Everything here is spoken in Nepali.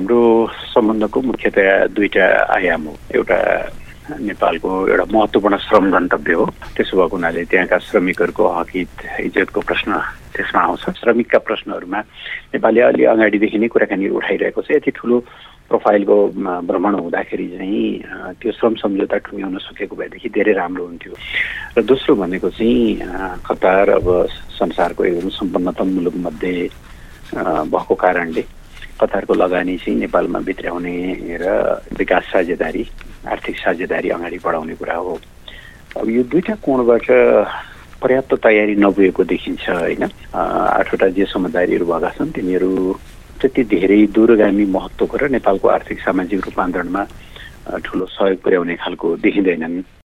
हाम्रो सम्बन्धको मुख्यतया दुईटा आयाम हो। एउटा नेपालको एउटा महत्त्वपूर्ण श्रम गन्तव्य हो, त्यसो भएको हुनाले त्यहाँका श्रमिकहरूको हक इज्जतको प्रश्न त्यसमा आउँछ। श्रमिकका प्रश्नहरूमा नेपालले अलि अगाडिदेखि नै कुराकानी उठाइरहेको छ। यति ठुलो प्रोफाइलको भ्रमण हुँदाखेरि चाहिँ त्यो श्रम सम्झौता टुङ्ग्याउन सकेको भएदेखि धेरै राम्रो हुन्थ्यो। र दोस्रो भनेको चाहिँ कतार अब संसारको एकदम सम्पन्नतम मुलुकमध्ये भएको कारणले कतारको लगानी चाहिँ नेपालमा भित्र्याउने र विकास साझेदारी, आर्थिक साझेदारी अगाडि बढाउने कुरा हो। अब यो दुईटा कोणबाट पर्याप्त तयारी नभएको देखिन्छ होइन। 8वटा जे समझदारीहरू भएका छन् तिनीहरू त्यति धेरै दूरगामी महत्त्वको र नेपालको आर्थिक सामाजिक रूपान्तरणमा ठुलो सहयोग पुर्याउने खालको देखिँदैनन्।